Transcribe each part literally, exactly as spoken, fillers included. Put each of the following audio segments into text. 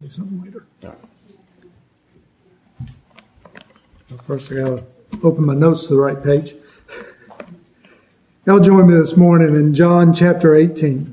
me something later. Well, first, I got to open my notes to the right page. Y'all join me this morning in John chapter eighteen.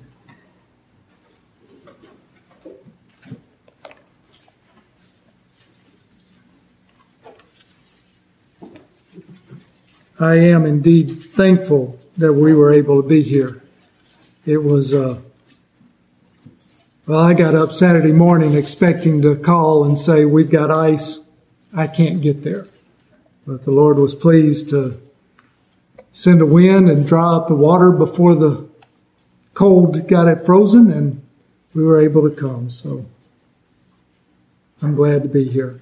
I am indeed thankful that we were able to be here. It was, uh, well, I got up Saturday morning expecting to call and say, we've got ice. I can't get there. But the Lord was pleased to send a wind and dry up the water before the cold got it frozen, and we were able to come. So I'm glad to be here.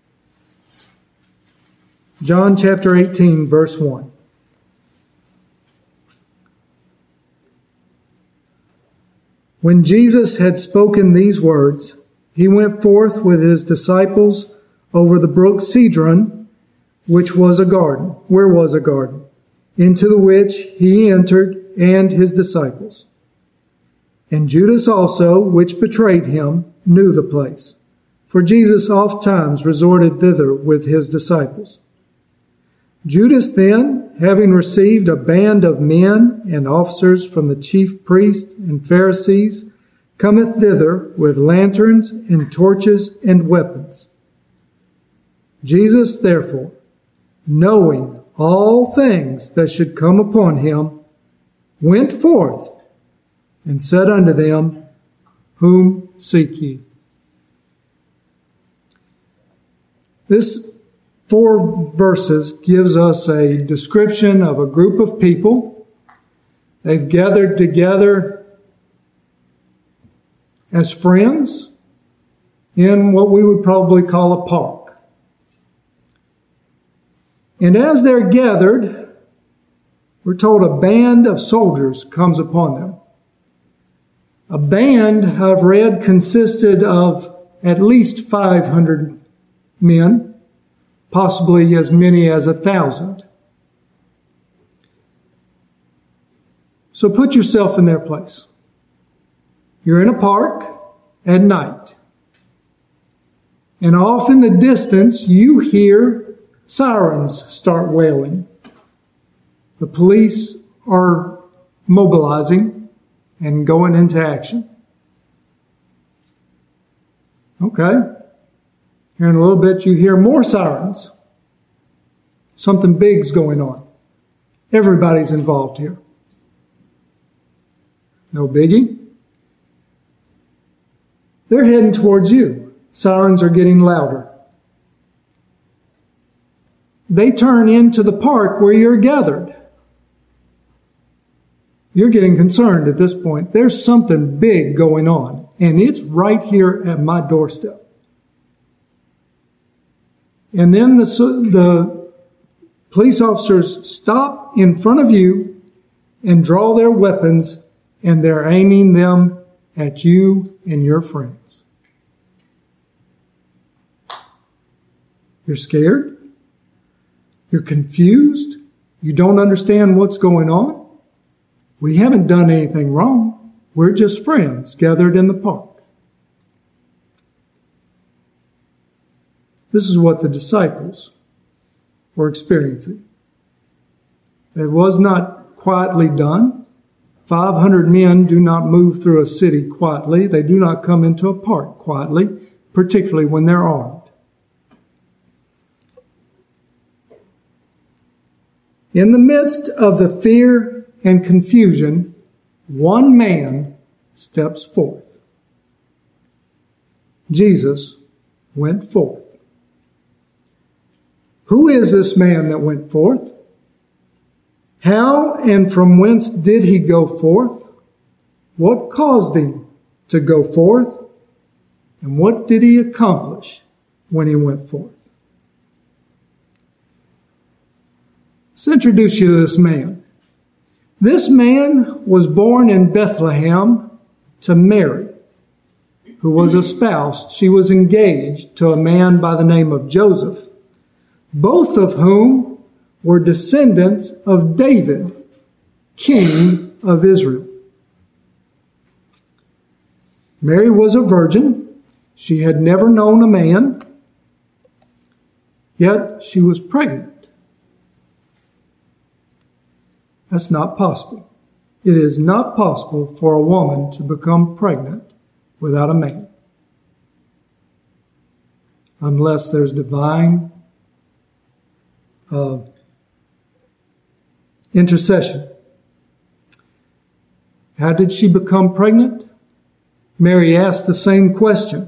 John chapter eighteen, verse one. When Jesus had spoken these words, he went forth with his disciples over the brook Cedron, which was a garden, where was a garden, into the which he entered, and his disciples. And Judas also, which betrayed him, knew the place, for Jesus oft times resorted thither with his disciples. Judas then, having received a band of men and officers from the chief priests and Pharisees, cometh thither with lanterns and torches and weapons. Jesus, therefore, knowing all things that should come upon him, went forth and said unto them, Whom seek ye? This four verses gives us a description of a group of people. They've gathered together as friends in what we would probably call a park. And as they're gathered, we're told a band of soldiers comes upon them. A band, I've read, consisted of at least five hundred men, possibly as many as a thousand. So put yourself in their place. You're in a park at night. And off in the distance, you hear sirens start wailing. The police are mobilizing and going into action. Okay. Here in a little bit, you hear more sirens. Something big's going on. Everybody's involved here. No biggie. They're heading towards you. Sirens are getting louder. They turn into the park where you're gathered. You're getting concerned at this point. There's something big going on, and it's right here at my doorstep. And then the, the police officers stop in front of you and draw their weapons, and they're aiming them at you and your friends. You're scared. You're confused. You don't understand what's going on. We haven't done anything wrong. We're just friends gathered in the park. This is what the disciples were experiencing. It was not quietly done. five hundred men do not move through a city quietly. They do not come into a park quietly, particularly when they're armed. In the midst of the fear and confusion, one man steps forth. Jesus went forth. Who is this man that went forth? How and from whence did he go forth? What caused him to go forth? And what did he accomplish when he went forth? Let's introduce you to this man. This man was born in Bethlehem to Mary, who was espoused. She was engaged to a man by the name of Joseph, both of whom were descendants of David, king of Israel. Mary was a virgin, She had never known a man, yet she was pregnant. That's not possible. It is not possible for a woman to become pregnant without a man, unless there's divine uh, intercession. How did she become pregnant? Mary asked the same question.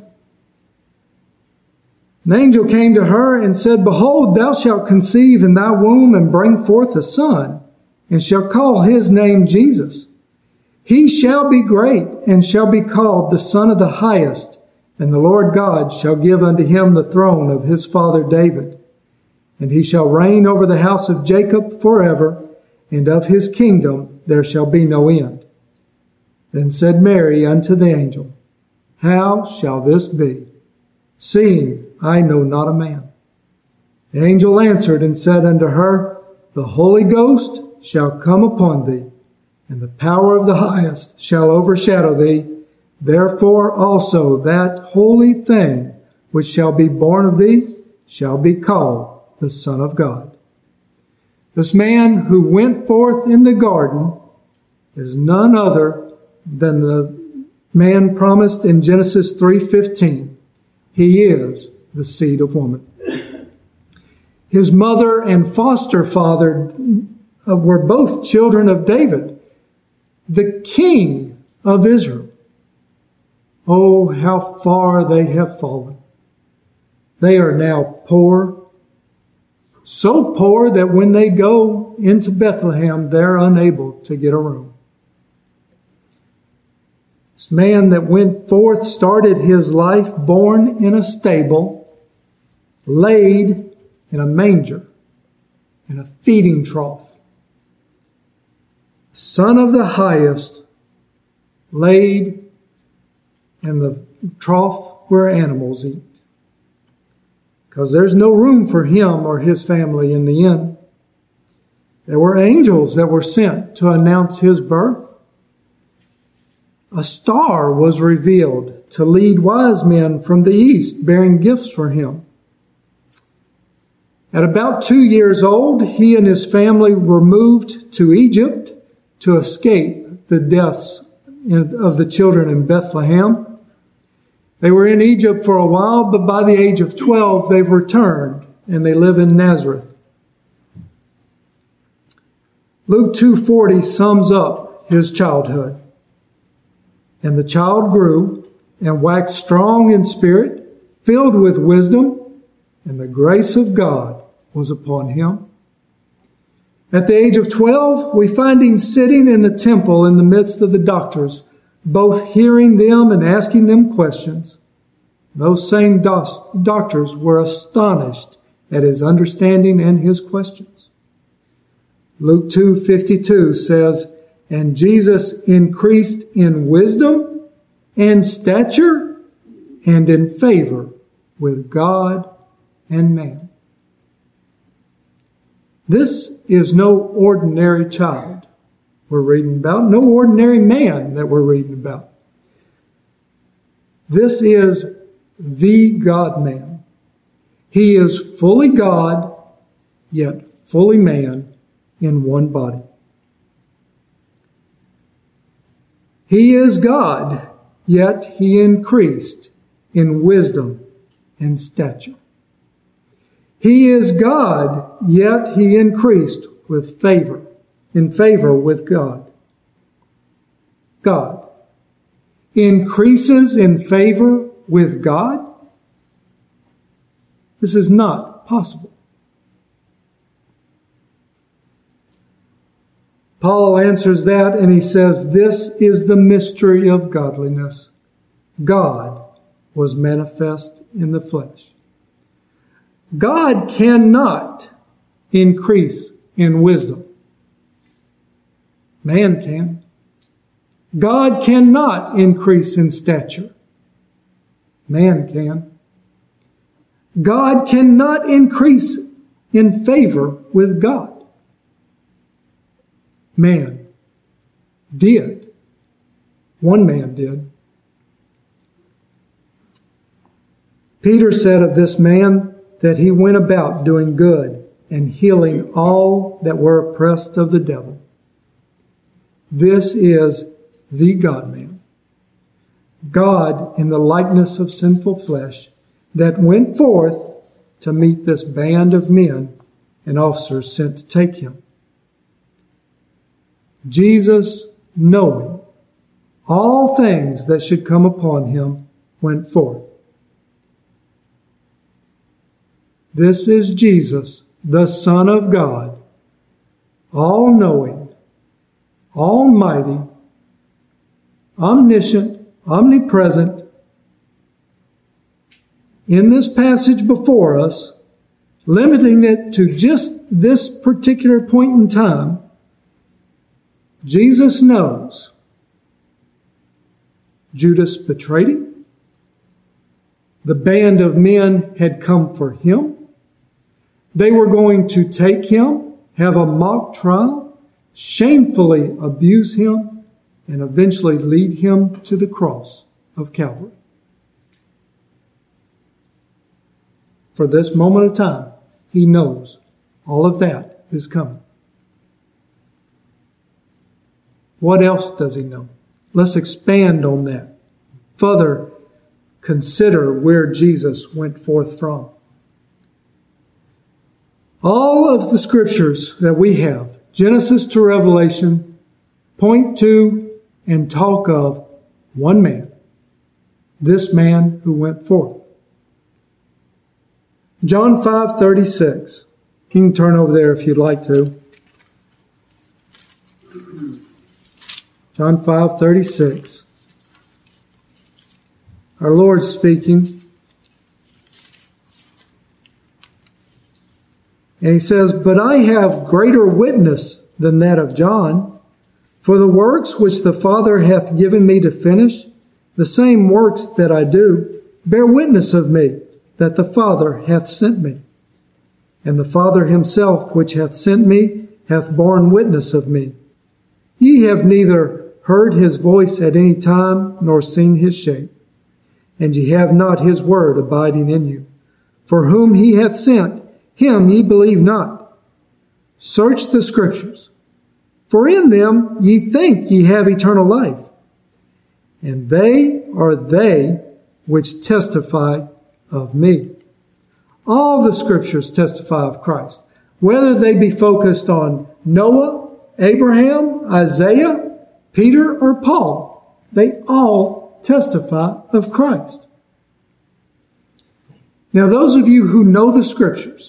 An angel came to her and said, Behold, thou shalt conceive in thy womb and bring forth a son, and shall call his name Jesus. He shall be great, and shall be called the Son of the Highest, and the Lord God shall give unto him the throne of his father David. And he shall reign over the house of Jacob forever, and of his kingdom there shall be no end. Then said Mary unto the angel, How shall this be, seeing I know not a man? The angel answered and said unto her, The Holy Ghost shall come upon thee, and the power of the Highest shall overshadow thee. Therefore also that holy thing which shall be born of thee shall be called the Son of God. This man who went forth in the garden is none other than the man promised in Genesis three fifteen. He is the seed of woman. His mother and foster father were both children of David, the king of Israel. Oh, how far they have fallen. They are now poor, so poor that when they go into Bethlehem, they're unable to get a room. This man that went forth started his life born in a stable, laid in a manger, in a feeding trough. Son of the Highest, laid in the trough where animals eat. Because there's no room for him or his family in the inn. There were angels that were sent to announce his birth. A star was revealed to lead wise men from the east, bearing gifts for him. At about two years old, he and his family were moved to Egypt to escape the deaths of the children in Bethlehem. They were in Egypt for a while, but by the age of twelve, they've returned and they live in Nazareth. Luke two forty sums up his childhood. And the child grew and waxed strong in spirit, filled with wisdom, and the grace of God was upon him. At the age of twelve, we find him sitting in the temple in the midst of the doctors, both hearing them and asking them questions. Those same doctors were astonished at his understanding and his questions. Luke two fifty-two says, And Jesus increased in wisdom and stature and in favor with God and man. This is no ordinary child we're reading about, no ordinary man that we're reading about. This is the God-man. He is fully God, yet fully man in one body. He is God, yet he increased in wisdom and stature. He is God, yet he increased with favor, in favor with God. God increases in favor with God? This is not possible. Paul answers that and he says, This is the mystery of godliness. God was manifest in the flesh. God cannot increase in wisdom. Man can. God cannot increase in stature. Man can. God cannot increase in favor with God. Man did. One man did. Peter said of this man that he went about doing good and healing all that were oppressed of the devil. This is the God-man, God in the likeness of sinful flesh, that went forth to meet this band of men and officers sent to take him. Jesus, knowing all things that should come upon him, went forth. This is Jesus, the Son of God, all-knowing, almighty, omniscient, omnipresent. In this passage before us, limiting it to just this particular point in time, Jesus knows Judas betrayed him. The band of men had come for him. They were going to take him, have a mock trial, shamefully abuse him, and eventually lead him to the cross of Calvary. For this moment of time, he knows all of that is coming. What else does he know? Let's expand on that. Further, consider where Jesus went forth from. All of the scriptures that we have, Genesis to Revelation, point to and talk of one man, this man who went forth. John five thirty-six. You can turn over there if you'd like to. John five thirty-six. Our Lord's speaking. And he says, "But I have greater witness than that of John, for the works which the Father hath given me to finish, the same works that I do, bear witness of me, that the Father hath sent me. And the Father himself, which hath sent me, hath borne witness of me. Ye have neither heard his voice at any time, nor seen his shape. And ye have not his word abiding in you. For whom he hath sent, him ye believe not. Search the Scriptures, for in them ye think ye have eternal life. And they are they which testify of me." All the Scriptures testify of Christ, whether they be focused on Noah, Abraham, Isaiah, Peter, or Paul. They all testify of Christ. Now, those of you who know the Scriptures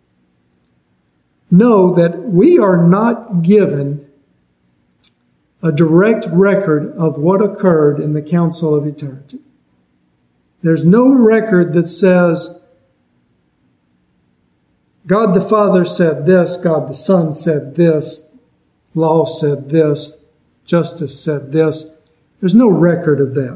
know that we are not given a direct record of what occurred in the council of eternity. There's no record that says God the Father said this, God the Son said this, law said this, justice said this. There's no record of that.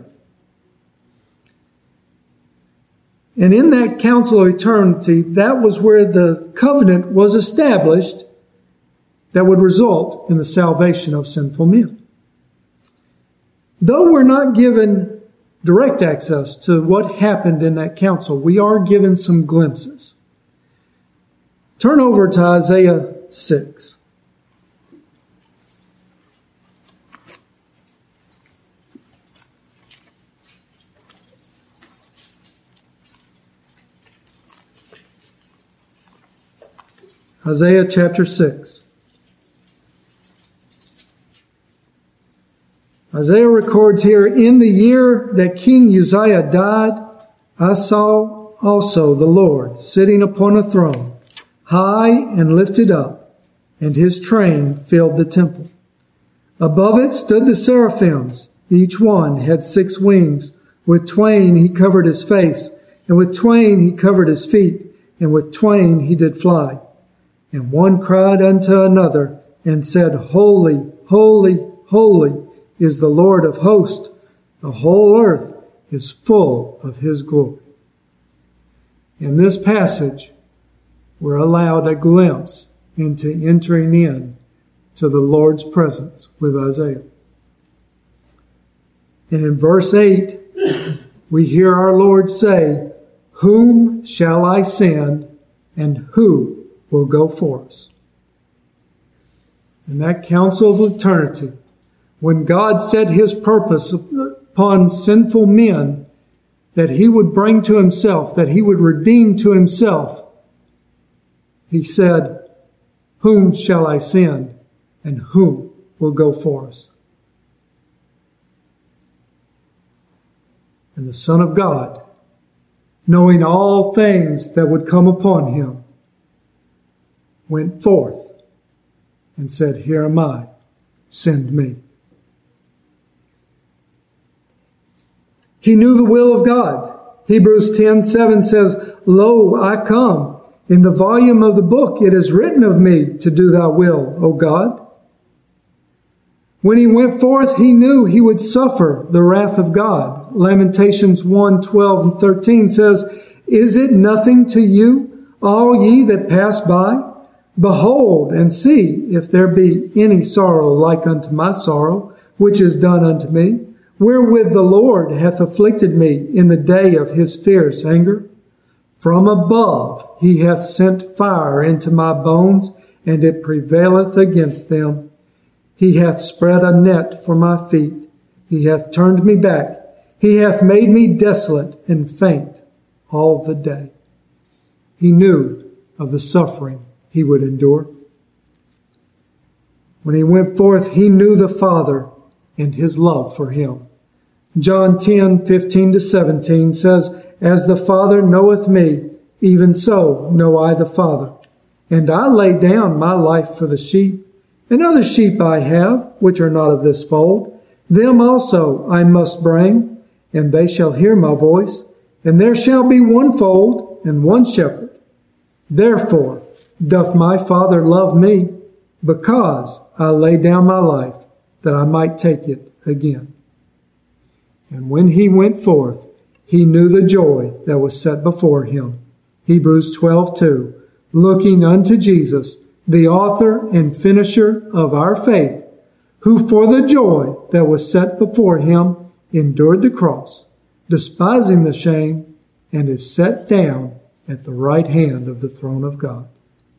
And in that council of eternity, that was where the covenant was established that would result in the salvation of sinful men. Though we're not given direct access to what happened in that council, we are given some glimpses. Turn over to Isaiah six. Isaiah chapter six. Isaiah records here, "In the year that King Uzziah died, I saw also the Lord sitting upon a throne, high and lifted up, and his train filled the temple. Above it stood the seraphims. Each one had six wings. With twain he covered his face, and with twain he covered his feet, and with twain he did fly. And one cried unto another, and said, Holy, holy, holy is the Lord of hosts. The whole earth is full of his glory." In this passage, we're allowed a glimpse into entering in to the Lord's presence with Isaiah. And in verse eight, we hear our Lord say, Whom shall I send, and who will go for us? In that council of eternity, when God set his purpose upon sinful men that he would bring to himself, that he would redeem to himself, he said, whom shall I send, and whom will go for us? And the Son of God, knowing all things that would come upon him, went forth and said, here am I, send me. He knew the will of God. Hebrews ten seven says, lo, I come. In the volume of the book it is written of me to do thy will, O God. When he went forth, he knew he would suffer the wrath of God. Lamentations one twelve and thirteen says, is it nothing to you, all ye that pass by? Behold and see if there be any sorrow like unto my sorrow, which is done unto me, wherewith the Lord hath afflicted me in the day of his fierce anger. From above he hath sent fire into my bones, and it prevaileth against them. He hath spread a net for my feet. He hath turned me back. He hath made me desolate and faint all the day. He knew of the suffering he would endure. When he went forth, he knew the Father and his love for him. John ten fifteen to seventeen says, as the Father knoweth me, even so know I the Father. And I lay down my life for the sheep. And other sheep I have, which are not of this fold. Them also I must bring, and they shall hear my voice. And there shall be one fold and one shepherd. Therefore doth my Father love me, because I lay down my life, that I might take it again. And when he went forth, he knew the joy that was set before him. Hebrews twelve two, looking unto Jesus, the author and finisher of our faith, who for the joy that was set before him endured the cross, despising the shame, and is set down at the right hand of the throne of God.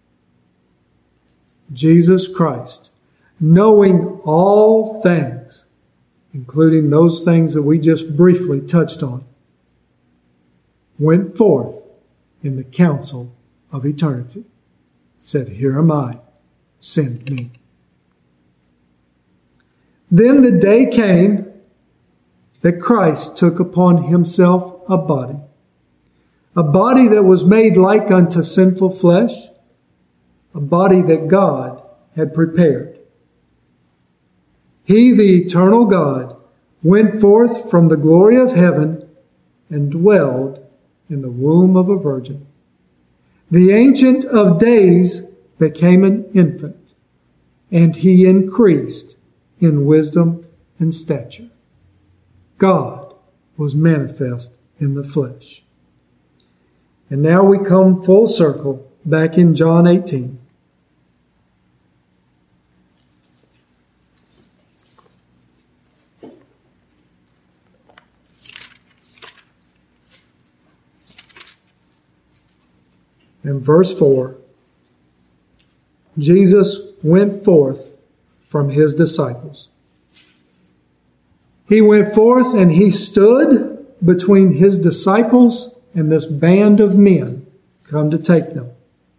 Jesus Christ, knowing all things, including those things that we just briefly touched on, went forth in the council of eternity, said, here am I, send me. Then the day came that Christ took upon himself a body, a body that was made like unto sinful flesh, a body that God had prepared. He, the eternal God, went forth from the glory of heaven and dwelled in the womb of a virgin. The Ancient of Days became an infant, and he increased in wisdom and stature. God was manifest in the flesh. And now we come full circle back in John eighteen. In verse four, Jesus went forth from his disciples. He went forth and he stood between his disciples and this band of men come to take them.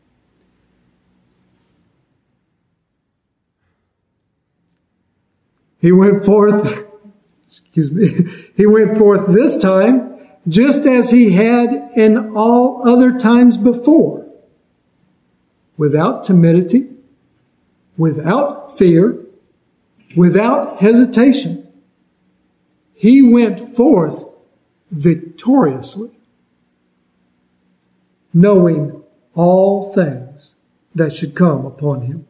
He went forth, excuse me, he went forth this time just as he had in all other times before, without timidity, without fear, without hesitation. He went forth victoriously, knowing all things that should come upon him.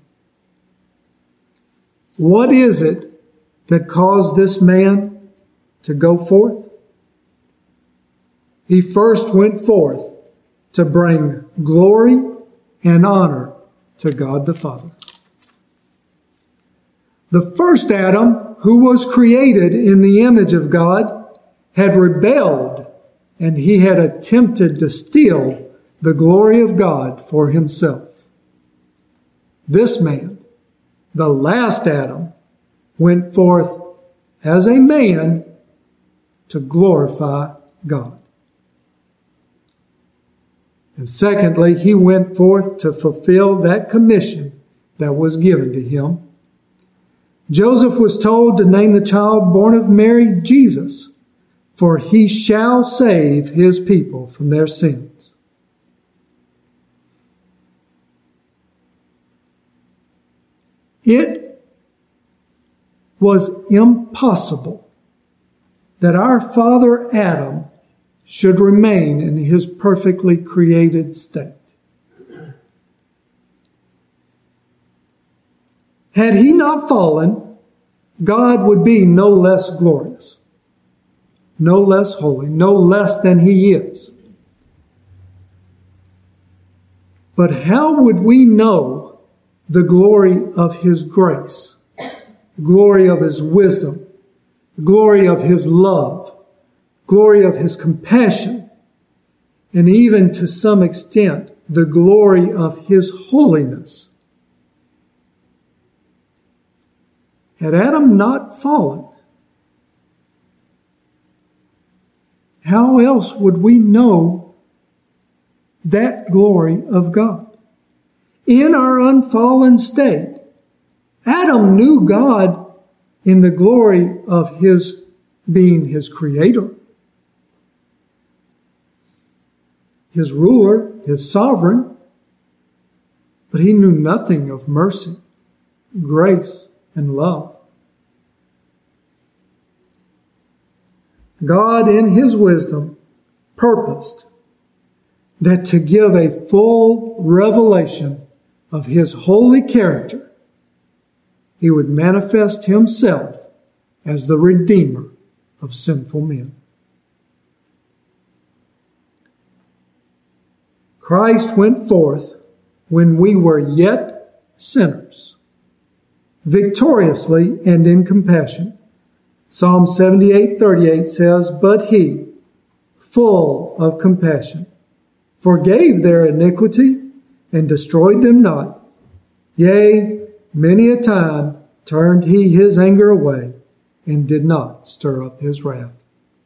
What is it that caused this man to go forth? He first went forth to bring glory and honor to God the Father. The first Adam, who was created in the image of God, had rebelled and he had attempted to steal the glory of God for himself. This man, the last Adam, went forth as a man to glorify God. And secondly, he went forth to fulfill that commission that was given to him. Joseph was told to name the child born of Mary Jesus, for he shall save his people from their sins. It was impossible that our father Adam should remain in his perfectly created state. Had he not fallen, God would be no less glorious, no less holy, no less than he is. But how would we know the glory of his grace, the glory of his wisdom, the glory of his love, glory of his compassion, and even to some extent, the glory of his holiness? Had Adam not fallen, how else would we know that glory of God? In our unfallen state, Adam knew God in the glory of his being his creator, his ruler, his sovereign, but he knew nothing of mercy, grace, and love. God, in his wisdom, purposed that to give a full revelation of his holy character, he would manifest himself as the Redeemer of sinful men. Christ went forth when we were yet sinners, victoriously and in compassion. Psalm seventy-eight thirty-eight says, "But he, full of compassion, forgave their iniquity and destroyed them not. Yea, many a time turned he his anger away and did not stir up his wrath."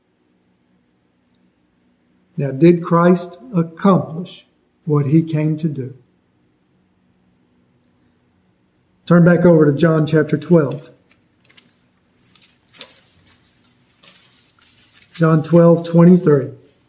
Now, did Christ accomplish what he came to do? Turn back over to John chapter twelve. John twelve twenty-three.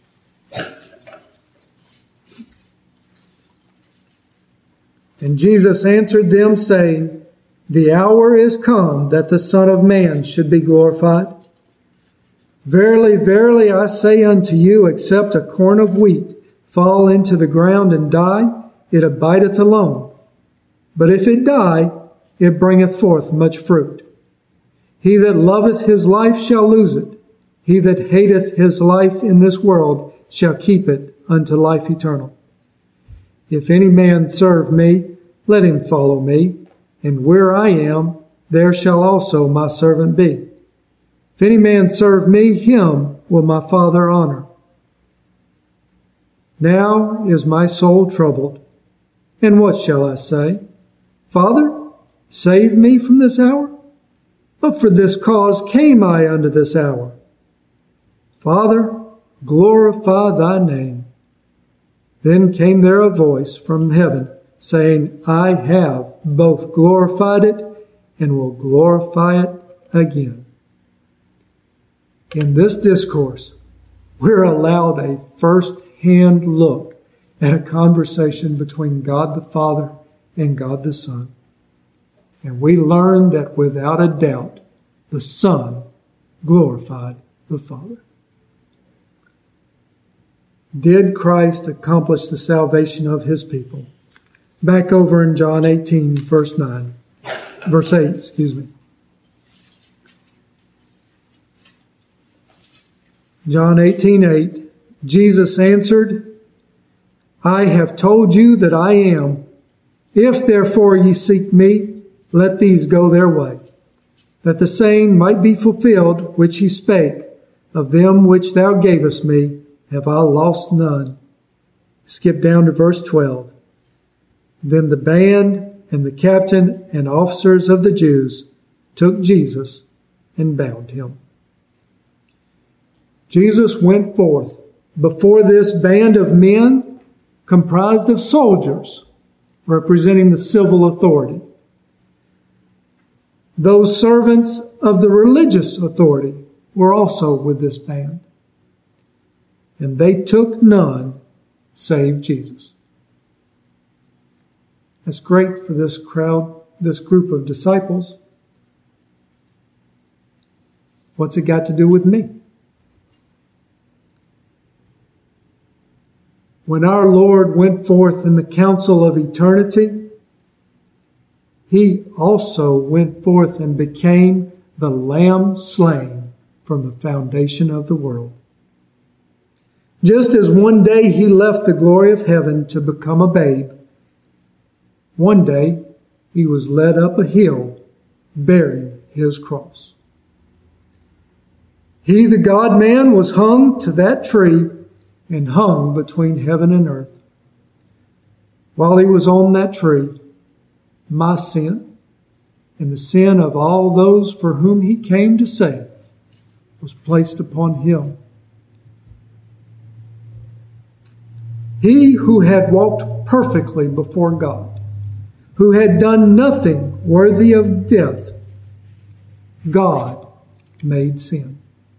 And Jesus answered them, saying, "The hour is come that the Son of Man should be glorified. Verily, verily, I say unto you, except a corn of wheat fall into the ground and die, it abideth alone. But if it die, it bringeth forth much fruit. He that loveth his life shall lose it. He that hateth his life in this world shall keep it unto life eternal. If any man serve me, let him follow me, and where I am, there shall also my servant be. If any man serve me, him will my Father honor. Now is my soul troubled, and what shall I say? Father, save me from this hour? But for this cause came I unto this hour. Father, glorify thy name." Then came there a voice from heaven, saying, "I have both glorified it and will glorify it again." In this discourse, we're allowed a first-hand look at a conversation between God the Father and God the Son. And we learn that without a doubt, the Son glorified the Father. Did Christ accomplish the salvation of his people? Back over in John eighteen, verse nine, verse eight, excuse me. John eighteen eight, Jesus answered, "I have told you that I am. If therefore ye seek me, let these go their way, that the saying might be fulfilled which he spake, of them which thou gavest me have I lost none. Skip down to verse twelve. Then the band and the captain and officers of the Jews took Jesus and bound him. Jesus went forth before this band of men comprised of soldiers representing the civil authority. Those servants of the religious authority were also with this band. And they took none save Jesus. That's great for this crowd, this group of disciples. What's it got to do with me? When our Lord went forth in the council of eternity, he also went forth and became the Lamb slain from the foundation of the world. Just as one day he left the glory of heaven to become a babe, one day he was led up a hill bearing his cross. He, the God-man, was hung to that tree and hung between heaven and earth. While he was on that tree, my sin and the sin of all those for whom he came to save was placed upon him. He who had walked perfectly before God, who had done nothing worthy of death, God made sin.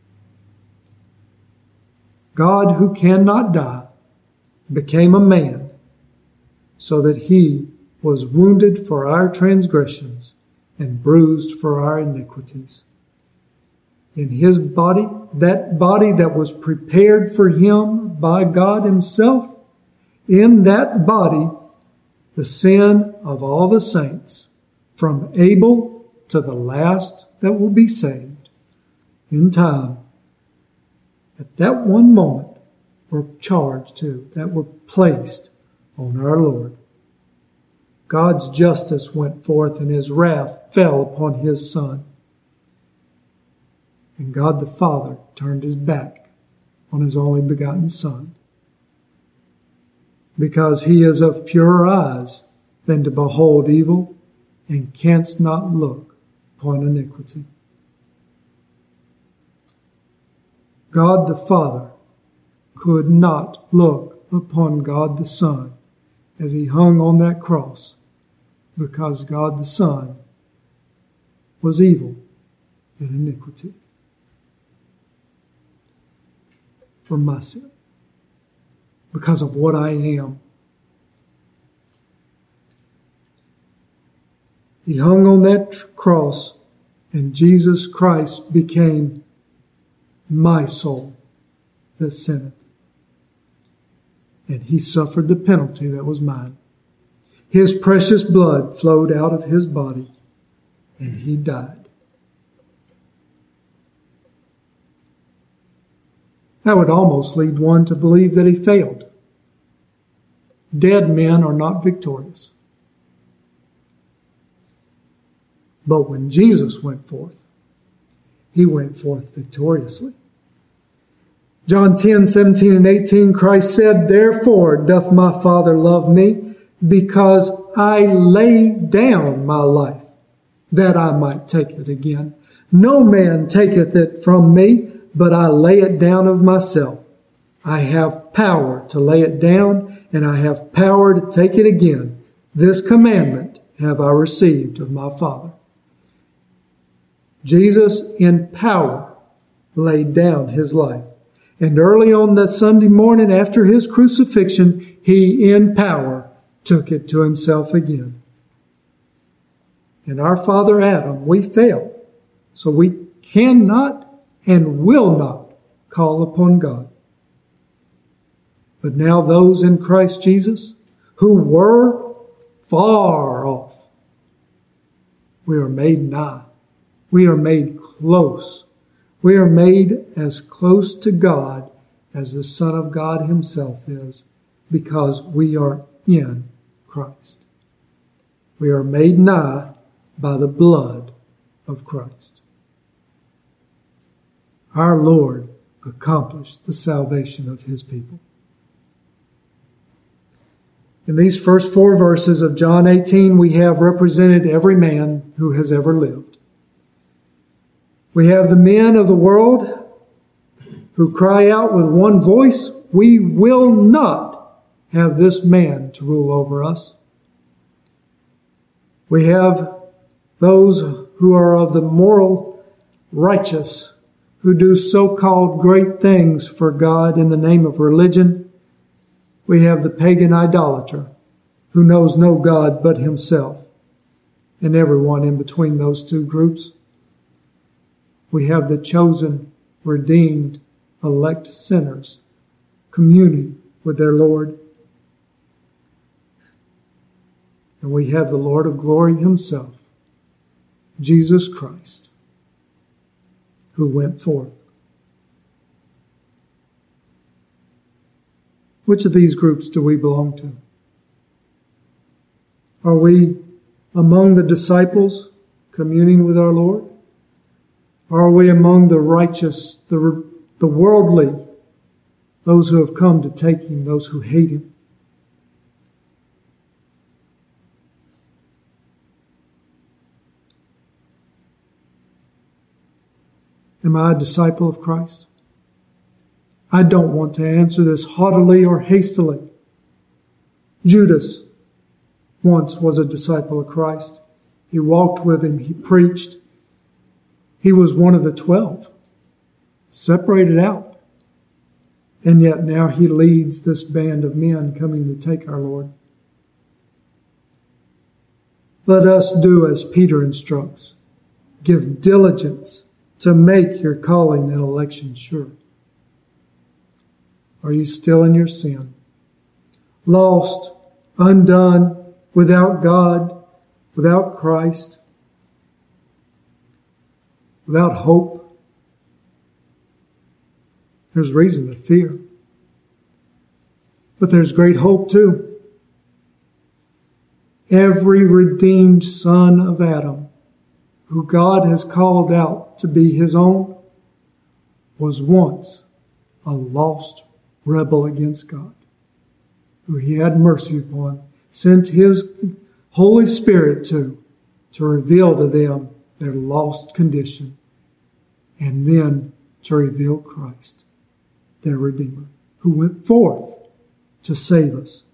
God, who cannot die, became a man so that he was wounded for our transgressions and bruised for our iniquities. In his body, that body that was prepared for him by God himself, in that body, the sin of all the saints, from Abel to the last that will be saved, in time, at that one moment, were charged to, that were placed on our Lord. God's justice went forth and his wrath fell upon his Son. And God the Father turned his back on his only begotten Son, because he is of purer eyes than to behold evil, and canst not look upon iniquity. God the Father could not look upon God the Son as he hung on that cross, because God the Son was evil and iniquity for my sin, because of what I am. He hung on that cross, and Jesus Christ became my soul that sinneth. And he suffered the penalty that was mine. His precious blood flowed out of his body, and he died. That would almost lead one to believe that he failed. Dead men are not victorious. But when Jesus went forth, he went forth victoriously. John ten, seventeen and eighteen, Christ said, "Therefore doth my Father love me, because I lay down my life, that I might take it again. No man taketh it from me, but I lay it down of myself. I have power to lay it down, and I have power to take it again. This commandment have I received of my Father." Jesus in power laid down his life. And early on that Sunday morning after his crucifixion, he in power took it to himself again. In our father Adam, we failed. So we cannot and will not call upon God. But now those in Christ Jesus who were far off, we are made nigh. We are made close. We are made as close to God as the Son of God himself is, because we are in Christ. We are made nigh by the blood of Christ. Our Lord accomplish the salvation of his people. In these first four verses of John eighteen, we have represented every man who has ever lived. We have the men of the world who cry out with one voice, "We will not have this man to rule over us." We have those who are of the moral righteous, who do so-called great things for God in the name of religion. We have the pagan idolater, who knows no God but himself, and everyone in between those two groups. We have the chosen, redeemed, elect sinners communing with their Lord. And we have the Lord of glory himself, Jesus Christ, who went forth. Which of these groups do we belong to? Are we among the disciples communing with our Lord? Or are we among the righteous, the, the worldly, those who have come to take him, those who hate him? Am I a disciple of Christ? I don't want to answer this haughtily or hastily. Judas once was a disciple of Christ. He walked with him. He preached. He was one of the twelve, separated out. And yet now he leads this band of men coming to take our Lord. Let us do as Peter instructs. Give diligence to make your calling and election sure. Are you still in your sin? Lost, undone, without God, without Christ, without hope? There's reason to fear. But there's great hope too. Every redeemed son of Adam, who God has called out to be his own, was once a lost rebel against God, who he had mercy upon, sent his Holy Spirit to, to reveal to them their lost condition, and then to reveal Christ, their Redeemer, who went forth to save us.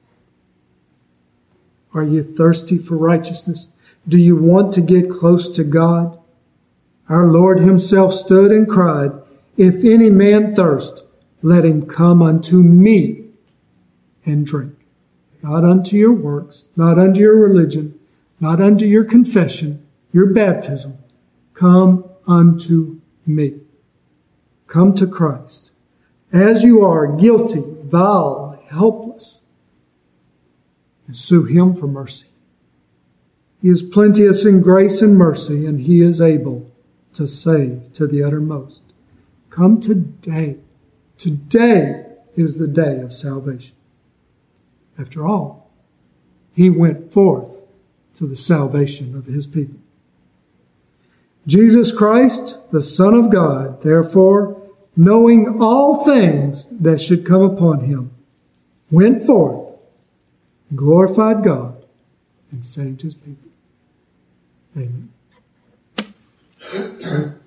Are you thirsty for righteousness? Do you want to get close to God? Our Lord himself stood and cried, "If any man thirst, let him come unto me and drink." Not unto your works, not unto your religion, not unto your confession, your baptism. Come unto me. Come to Christ. As you are, guilty, vile, helpless, and sue him for mercy. He is plenteous in grace and mercy, and he is able to save to the uttermost. Come today. Today is the day of salvation. After all, he went forth to the salvation of his people. Jesus Christ, the Son of God, therefore, knowing all things that should come upon him, went forth, glorified God, and saved his people. Amen.